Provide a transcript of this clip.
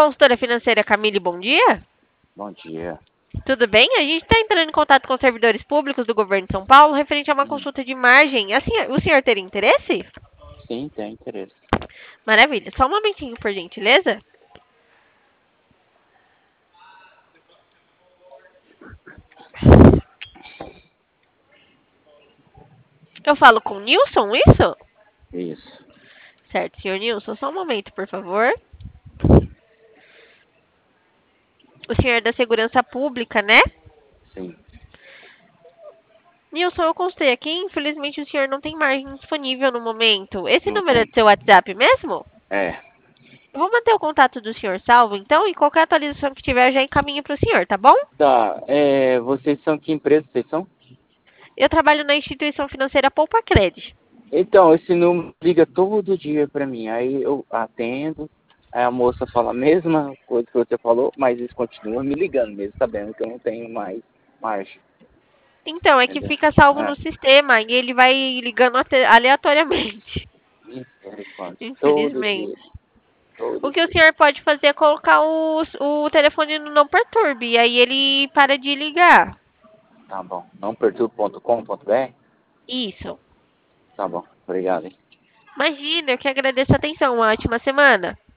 Consultora financeira Camille, bom dia. Bom dia. Tudo bem? A gente está entrando em contato com os servidores públicos do governo de São Paulo referente a uma consulta de margem. O senhor teria interesse? Sim, tem interesse. Maravilha. Só um momentinho, por gentileza. Eu falo com o Nilson, isso? Isso. Certo, senhor Nilson. Só um momento, por favor. O senhor é da Segurança Pública, né? Sim. Nilson, eu consultei aqui. Infelizmente, o senhor não tem margem disponível no momento. Esse Não número é tem. do seu WhatsApp mesmo? É. Eu vou manter o contato do senhor salvo, então, e qualquer atualização que tiver, eu já encaminho para o senhor, tá bom? Tá. Vocês são que empresa vocês são? Eu trabalho na instituição financeira Poupa Credit. Então, esse número liga todo dia pra mim. Aí eu atendo. Aí a moça fala a mesma coisa que você falou, mas eles continuam me ligando mesmo, sabendo que eu não tenho mais margem. Então, é que Entendeu? fica salvo no É. sistema e ele vai ligando aleatoriamente. Misericórdia. Todo dia. Infelizmente. O Todo que o dia. senhor pode fazer é colocar o telefone no não perturbe, e aí ele para de ligar. Tá bom. Não perturbo.com.br? Isso. Tá bom. Obrigado, hein? Imagina, eu que agradeço a atenção. Uma ótima semana.